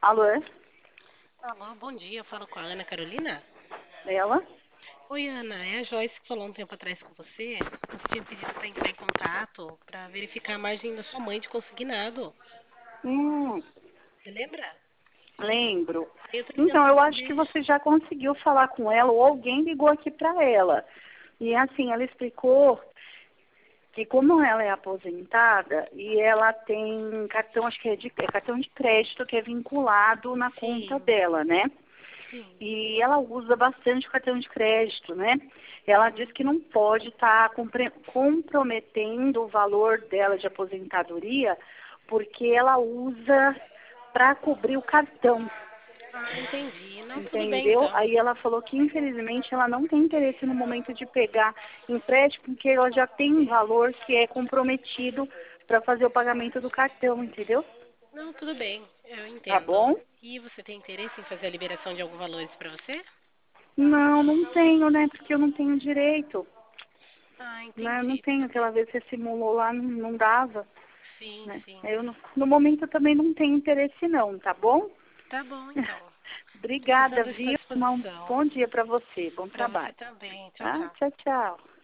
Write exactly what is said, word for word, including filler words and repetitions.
Alô, é? Alô, bom dia. Eu falo com a Ana Carolina. Ela? Oi, Ana. É a Joyce que falou um tempo atrás com você. Você tinha pedido para entrar em contato para verificar a margem da sua mãe de consignado. Hum, Você lembra? lembro. Eu tô ligando Então, para eu acho que saber. você já conseguiu falar com ela ou alguém ligou aqui para ela. E assim, ela explicou que como ela é aposentada e ela tem cartão, acho que é, de, é cartão de crédito que é vinculado na conta Sim, dela, né? sim. E ela usa bastante cartão de crédito, né? Ela diz Uhum. que não pode estar comprometendo o valor dela de aposentadoria porque ela usa para cobrir o cartão, Ah, entendi. Não, tudo bem entendeu? então. Aí ela falou que infelizmente ela não tem interesse no momento de pegar empréstimo porque ela já tem um valor que é comprometido para fazer o pagamento do cartão, entendeu? Não, tudo bem. Eu Tá entendo. bom? E você tem interesse em fazer a liberação de algum valores para você? Não, não tenho, né? Porque eu não tenho direito. Ah, Né? Eu não entendi. tenho Tudo bem. aquela vez que você simulou lá, não, não dava, Sim, né? sim. Eu, no, no momento eu também não tenho interesse não, tá bom? Tá bom, então. Obrigada, Precisando, eu estou à viu? Um disposição. bom dia para você, bom Para você trabalho. também. Tchau, Tá? tchau. Tchau, tchau.